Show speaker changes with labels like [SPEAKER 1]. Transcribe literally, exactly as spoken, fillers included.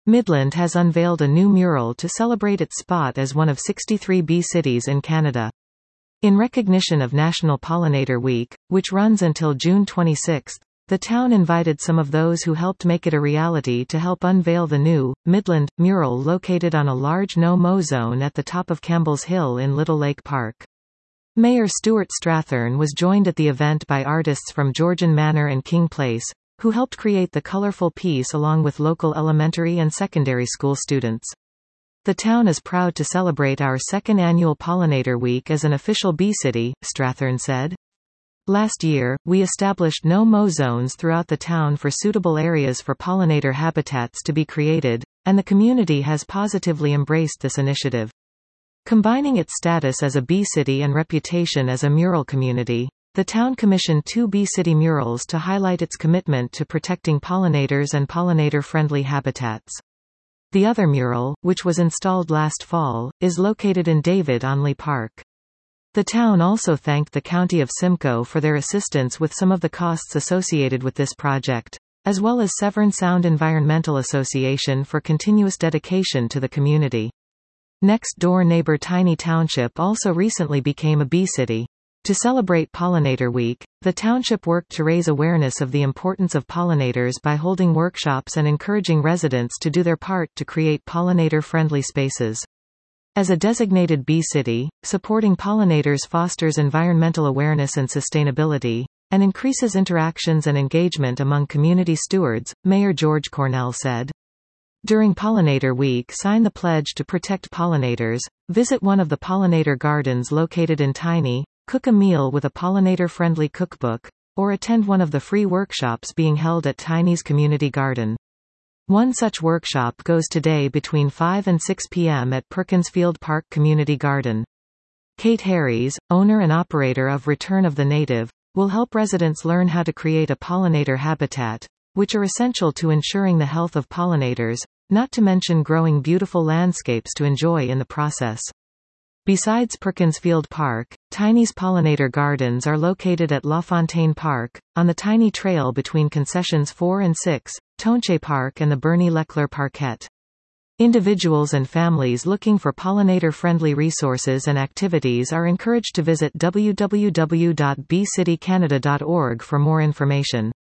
[SPEAKER 1] Midland has unveiled a new mural to celebrate its spot as one of sixty-three bee cities in Canada. In recognition of National Pollinator Week, which runs until June twenty-sixth, the town invited some of those who helped make it a reality to help unveil the new, Midland, mural located on a large no-mow zone at the top of Campbell's Hill in Little Lake Park. Mayor Stuart Strathern was joined at the event by artists from Georgian Manor and King Place, who helped create the colorful piece along with local elementary and secondary school students. The town is proud to celebrate our second annual Pollinator Week as an official bee city, Strathern said. Last year, we established no-mow zones throughout the town for suitable areas for pollinator habitats to be created, and the community has positively embraced this initiative. Combining its status as a bee city and reputation as a mural community, the town commissioned two bee city murals to highlight its commitment to protecting pollinators and pollinator-friendly habitats. The other mural, which was installed last fall, is located in David Onley Park. The town also thanked the County of Simcoe for their assistance with some of the costs associated with this project, as well as Severn Sound Environmental Association for continuous dedication to the community. Next-door neighbor Tiny Township also recently became a bee city. To celebrate Pollinator Week, the township worked to raise awareness of the importance of pollinators by holding workshops and encouraging residents to do their part to create pollinator-friendly spaces. As a designated bee city, supporting pollinators fosters environmental awareness and sustainability, and increases interactions and engagement among community stewards, Mayor George Cornell said. During Pollinator Week, sign the pledge to protect pollinators, visit one of the pollinator gardens located in Tiny, cook a meal with a pollinator-friendly cookbook, or attend one of the free workshops being held at Tiny's community garden. One such workshop goes today between five and six p m at Perkinsfield Park Community Garden. Kate Harries, owner and operator of Return of the Native, will help residents learn how to create a pollinator habitat, which are essential to ensuring the health of pollinators, not to mention growing beautiful landscapes to enjoy in the process. Besides Perkinsfield Park, Tiny's pollinator gardens are located at LaFontaine Park, on the Tiny Trail between concessions four and six, Tonche Park and the Bernie Leckler Parkette. Individuals and families looking for pollinator-friendly resources and activities are encouraged to visit w w w dot bee city canada dot org for more information.